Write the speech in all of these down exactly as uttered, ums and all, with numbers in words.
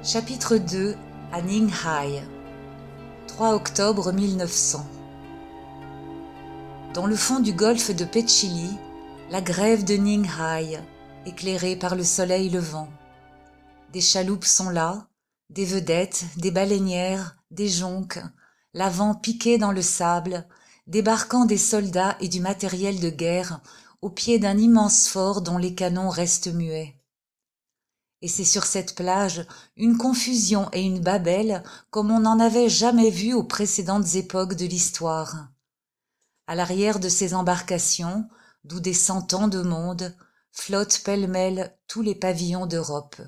Chapitre deux à Ninghai, trois octobre mille neuf cents. Dans le fond du golfe de Petchili, la grève de Ninghai, éclairée par le soleil levant. Des chaloupes sont là, des vedettes, des baleinières, des jonques, l'avant piqué dans le sable, débarquant des soldats et du matériel de guerre au pied d'un immense fort dont les canons restent muets. Et c'est sur cette plage une confusion et une babelle comme on n'en avait jamais vu aux précédentes époques de l'histoire. À l'arrière de ces embarcations, d'où des cent ans de monde, flottent pêle-mêle tous les pavillons d'Europe.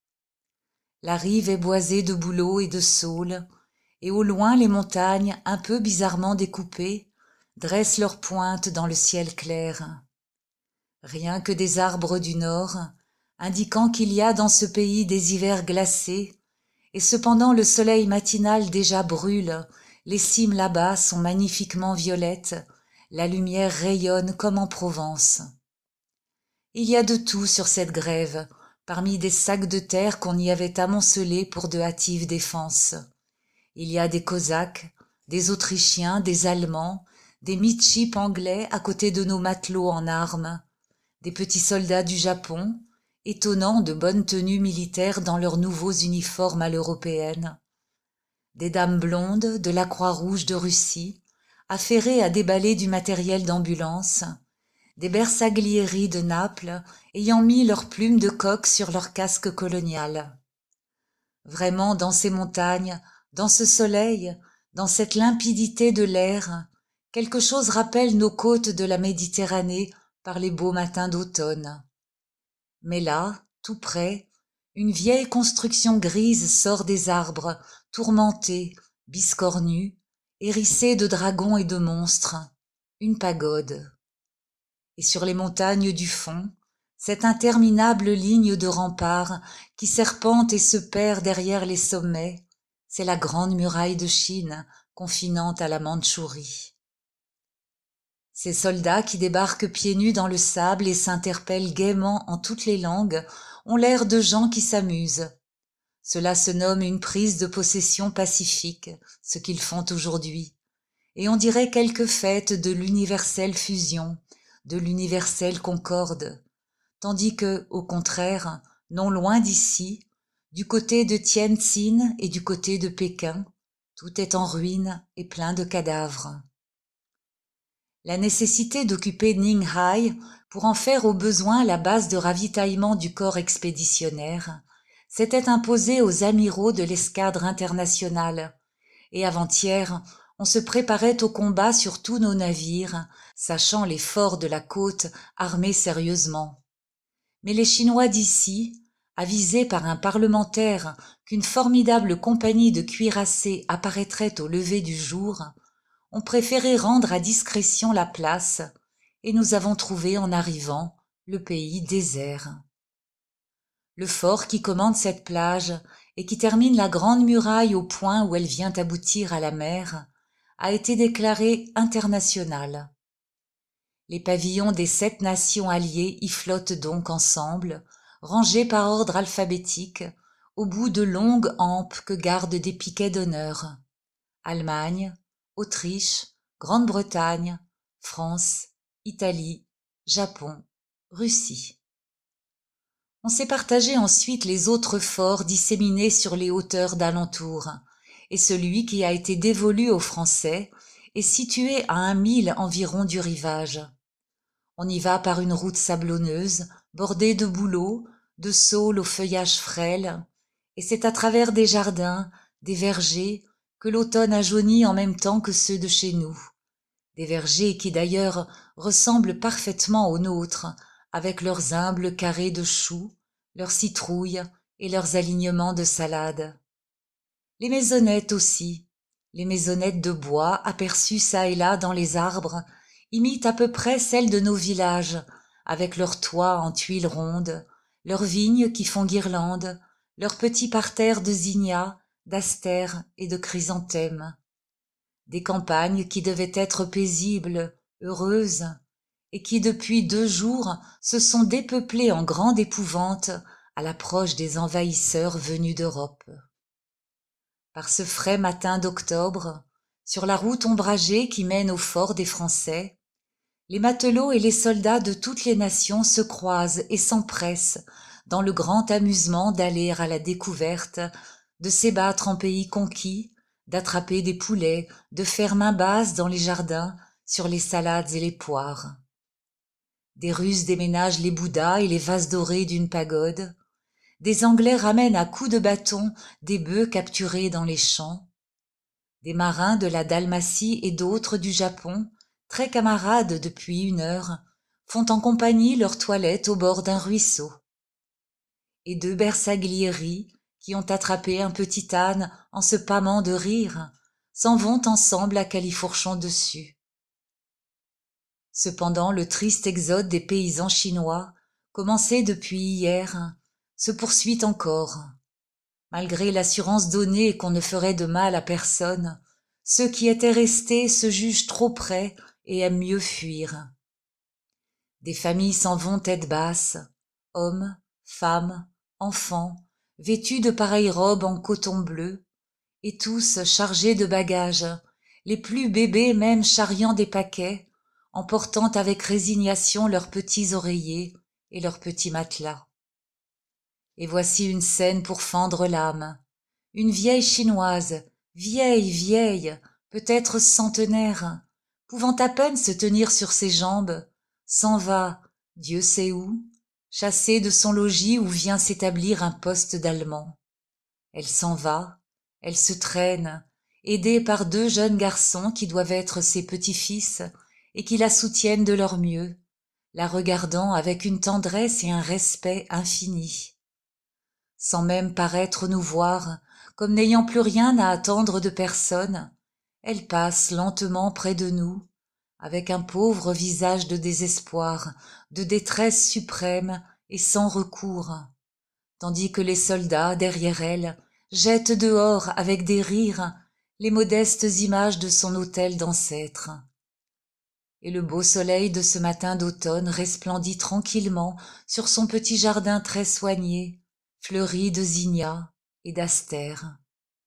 La rive est boisée de bouleaux et de saules, et au loin les montagnes, un peu bizarrement découpées, dressent leurs pointes dans le ciel clair. Rien que des arbres du nord, indiquant qu'il y a dans ce pays des hivers glacés, et cependant le soleil matinal déjà brûle, les cimes là-bas sont magnifiquement violettes, la lumière rayonne comme en Provence. Il y a de tout sur cette grève, parmi des sacs de terre qu'on y avait amoncelés pour de hâtives défenses. Il y a des Cosaques, des Autrichiens, des Allemands, des midship anglais à côté de nos matelots en armes, des petits soldats du Japon, étonnants de bonne tenue militaire dans leurs nouveaux uniformes à l'européenne, des dames blondes de la Croix-Rouge de Russie, affairées à déballer du matériel d'ambulance, des bersaglieri de Naples ayant mis leurs plumes de coq sur leur casque colonial. Vraiment, dans ces montagnes, dans ce soleil, dans cette limpidité de l'air, quelque chose rappelle nos côtes de la Méditerranée par les beaux matins d'automne. Mais là, tout près, une vieille construction grise sort des arbres, tourmentée, biscornue, hérissée de dragons et de monstres, une pagode. Et sur les montagnes du fond, cette interminable ligne de remparts qui serpente et se perd derrière les sommets, c'est la grande muraille de Chine confinant à la Mandchourie. Ces soldats qui débarquent pieds nus dans le sable et s'interpellent gaiement en toutes les langues ont l'air de gens qui s'amusent. Cela se nomme une prise de possession pacifique, ce qu'ils font aujourd'hui, et on dirait quelque fête de l'universelle fusion, de l'universelle concorde, tandis que, au contraire, non loin d'ici, du côté de Tientsin et du côté de Pékin, tout est en ruine et plein de cadavres. La nécessité d'occuper Ninghai pour en faire au besoin la base de ravitaillement du corps expéditionnaire s'était imposée aux amiraux de l'escadre internationale, et avant-hier, on se préparait au combat sur tous nos navires, sachant les forts de la côte armés sérieusement. Mais les Chinois d'ici, avisés par un parlementaire qu'une formidable compagnie de cuirassés apparaîtrait au lever du jour, ont préféré rendre à discrétion la place, et nous avons trouvé en arrivant le pays désert. Le fort qui commande cette plage et qui termine la grande muraille au point où elle vient aboutir à la mer a été déclaré international. Les pavillons des sept nations alliées y flottent donc ensemble, rangés par ordre alphabétique, au bout de longues hampes que gardent des piquets d'honneur. Allemagne, Autriche, Grande-Bretagne, France, Italie, Japon, Russie. On s'est partagé ensuite les autres forts disséminés sur les hauteurs d'alentour, et celui qui a été dévolu aux Français est situé à un mille environ du rivage. On y va par une route sablonneuse, bordée de bouleaux, de saules au feuillage frêle, et c'est à travers des jardins, des vergers, que l'automne a jauni en même temps que ceux de chez nous. Des vergers qui d'ailleurs ressemblent parfaitement aux nôtres, avec leurs humbles carrés de choux, leurs citrouilles et leurs alignements de salades. Les maisonnettes aussi, les maisonnettes de bois aperçues çà et là dans les arbres, imitent à peu près celles de nos villages, avec leurs toits en tuiles rondes, leurs vignes qui font guirlandes, leurs petits parterres de zinnias, d'astères et de chrysanthèmes. Des campagnes qui devaient être paisibles, heureuses, et qui depuis deux jours se sont dépeuplées en grande épouvante à l'approche des envahisseurs venus d'Europe. Par ce frais matin d'octobre, sur la route ombragée qui mène au fort des Français, les matelots et les soldats de toutes les nations se croisent et s'empressent dans le grand amusement d'aller à la découverte, de s'ébattre en pays conquis, d'attraper des poulets, de faire main basse dans les jardins, sur les salades et les poires. Des Russes déménagent les bouddhas et les vases dorés d'une pagode. Des Anglais ramènent à coups de bâton des bœufs capturés dans les champs. Des marins de la Dalmatie et d'autres du Japon, très camarades depuis une heure, font en compagnie leur toilette au bord d'un ruisseau. Et deux bersaglieri, qui ont attrapé un petit âne en se pâmant de rire, s'en vont ensemble à califourchon dessus. Cependant, le triste exode des paysans chinois, commencé depuis hier, se poursuit encore. Malgré l'assurance donnée qu'on ne ferait de mal à personne, ceux qui étaient restés se jugent trop près et aiment mieux fuir. Des familles s'en vont tête basse, hommes, femmes, enfants, vêtus de pareilles robes en coton bleu, et tous chargés de bagages, les plus bébés même charriant des paquets, emportant avec résignation leurs petits oreillers et leurs petits matelas. Et voici une scène pour fendre l'âme. Une vieille chinoise, vieille, vieille, peut-être centenaire, pouvant à peine se tenir sur ses jambes, s'en va, Dieu sait où, chassée de son logis où vient s'établir un poste d'Allemand. Elle s'en va, elle se traîne, aidée par deux jeunes garçons qui doivent être ses petits-fils et qui la soutiennent de leur mieux, la regardant avec une tendresse et un respect infinis. Sans même paraître nous voir, comme n'ayant plus rien à attendre de personne, elle passe lentement près de nous, avec un pauvre visage de désespoir, de détresse suprême et sans recours, tandis que les soldats, derrière elle, jettent dehors avec des rires les modestes images de son autel d'ancêtres. Et le beau soleil de ce matin d'automne resplendit tranquillement sur son petit jardin très soigné, fleuri de zinnias et d'astères.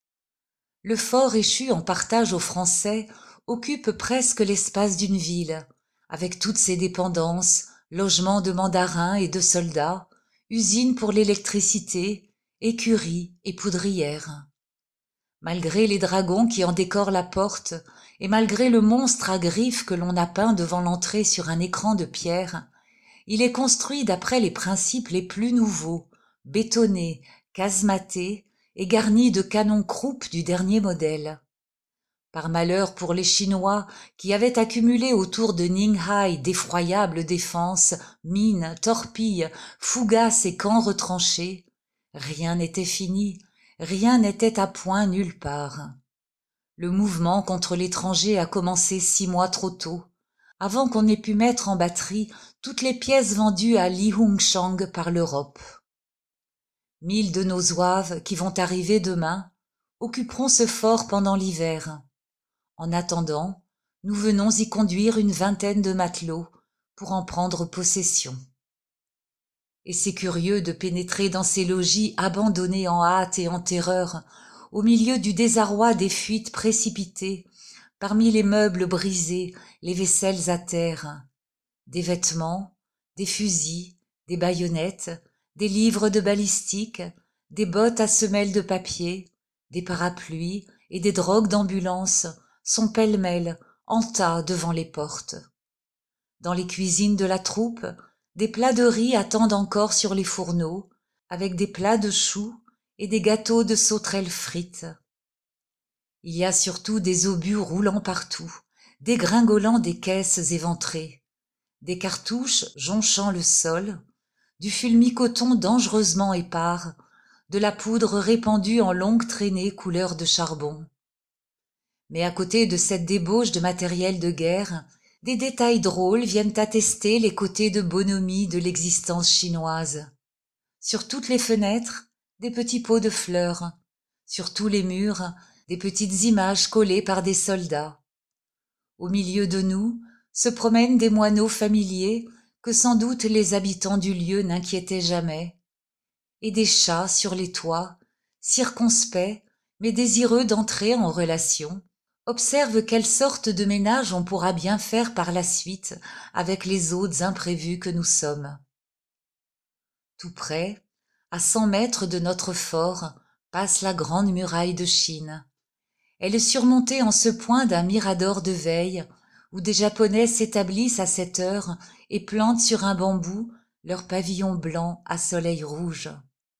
Le fort échu en partage aux Français occupe presque l'espace d'une ville, avec toutes ses dépendances, logements de mandarins et de soldats, usines pour l'électricité, écuries et poudrières. Malgré les dragons qui en décorent la porte, et malgré le monstre à griffes que l'on a peint devant l'entrée sur un écran de pierre, il est construit d'après les principes les plus nouveaux, bétonné, casematé et garni de canons Krupp du dernier modèle. Par malheur pour les Chinois qui avaient accumulé autour de Ninghai d'effroyables défenses, mines, torpilles, fougasses et camps retranchés, rien n'était fini, rien n'était à point nulle part. Le mouvement contre l'étranger a commencé six mois trop tôt, avant qu'on ait pu mettre en batterie toutes les pièces vendues à Li Hongshang par l'Europe. Mille de nos zouaves qui vont arriver demain occuperont ce fort pendant l'hiver. En attendant, nous venons y conduire une vingtaine de matelots pour en prendre possession. Et c'est curieux de pénétrer dans ces logis abandonnés en hâte et en terreur, au milieu du désarroi des fuites précipitées, parmi les meubles brisés, les vaisselles à terre, des vêtements, des fusils, des baïonnettes, des livres de balistique, des bottes à semelles de papier, des parapluies et des drogues d'ambulance sont pêle-mêle, en tas devant les portes. Dans les cuisines de la troupe, des plats de riz attendent encore sur les fourneaux, avec des plats de choux et des gâteaux de sauterelles frites. Il y a surtout des obus roulant partout, dégringolant des caisses éventrées, des cartouches jonchant le sol, du fulmi-coton dangereusement épars, de la poudre répandue en longues traînées couleur de charbon. Mais à côté de cette débauche de matériel de guerre, des détails drôles viennent attester les côtés de bonhomie de l'existence chinoise. Sur toutes les fenêtres, des petits pots de fleurs, sur tous les murs, des petites images collées par des soldats. Au milieu de nous se promènent des moineaux familiers que sans doute les habitants du lieu n'inquiétaient jamais, et des chats sur les toits, circonspects, mais désireux d'entrer en relation, observent quelle sorte de ménage on pourra bien faire par la suite avec les hôtes imprévus que nous sommes. Tout près, à cent mètres de notre fort, passe la grande muraille de Chine. Elle est surmontée en ce point d'un mirador de veille, où des Japonais s'établissent à cette heure et plantent sur un bambou leur pavillon blanc à soleil rouge.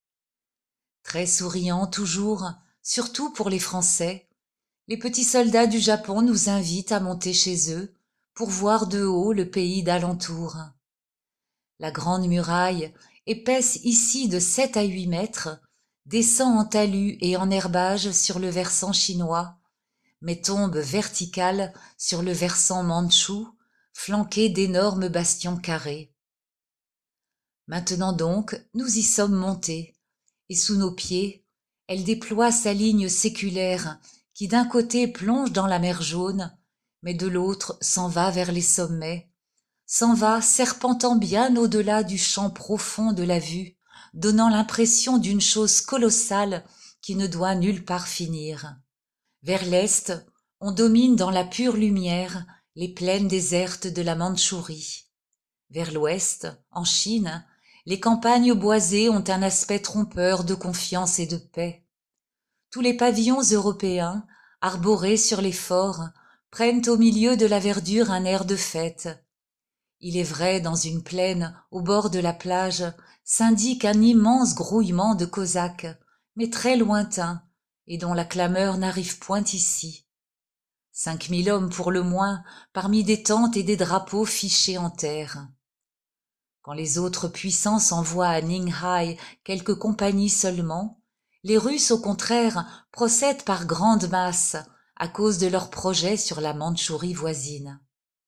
Très souriants toujours, surtout pour les Français, les petits soldats du Japon nous invitent à monter chez eux pour voir de haut le pays d'alentour. La grande muraille, épaisse ici de sept à huit mètres, descend en talus et en herbage sur le versant chinois, mais tombe verticale sur le versant mandchou, flanqué d'énormes bastions carrés. Maintenant donc, nous y sommes montés, et sous nos pieds, elle déploie sa ligne séculaire qui d'un côté plonge dans la mer Jaune, mais de l'autre s'en va vers les sommets, s'en va serpentant bien au-delà du champ profond de la vue, donnant l'impression d'une chose colossale qui ne doit nulle part finir. Vers l'est, on domine dans la pure lumière les plaines désertes de la Mandchourie. Vers l'ouest, en Chine, les campagnes boisées ont un aspect trompeur de confiance et de paix. Tous les pavillons européens, arborés sur les forts, prennent au milieu de la verdure un air de fête. Il est vrai, dans une plaine, au bord de la plage, s'indique un immense grouillement de Cosaques, mais très lointain, et dont la clameur n'arrive point ici. Cinq mille hommes pour le moins, parmi des tentes et des drapeaux fichés en terre. Quand les autres puissances envoient à Ninghai quelques compagnies seulement, les Russes, au contraire, procèdent par grandes masses, à cause de leurs projets sur la Mandchourie voisine.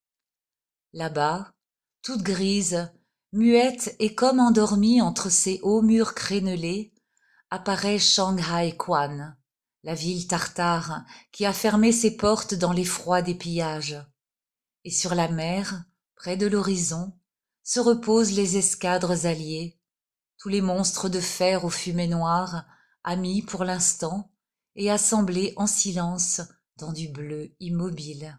Là-bas, toute grise, muette et comme endormie entre ces hauts murs crénelés, apparaît Shanghai Quan, la ville tartare qui a fermé ses portes dans l'effroi des pillages. Et sur la mer, près de l'horizon, se reposent les escadres alliés, tous les monstres de fer aux fumées noires, amis pour l'instant, et assemblés en silence dans du bleu immobile.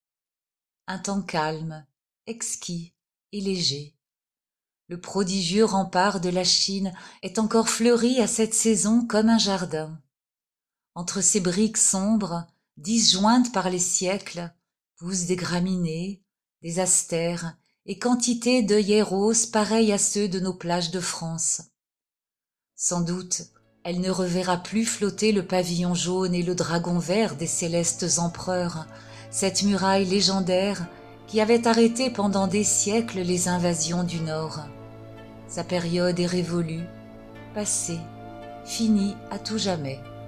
Un temps calme, exquis et léger. Le prodigieux rempart de la Chine est encore fleuri à cette saison comme un jardin. Entre ces briques sombres, disjointes par les siècles, poussent des graminées, des astères et quantité d'œillets roses pareils à ceux de nos plages de France. Sans doute, elle ne reverra plus flotter le pavillon jaune et le dragon vert des célestes empereurs, cette muraille légendaire qui avait arrêté pendant des siècles les invasions du Nord. Sa période est révolue, passée, finie à tout jamais.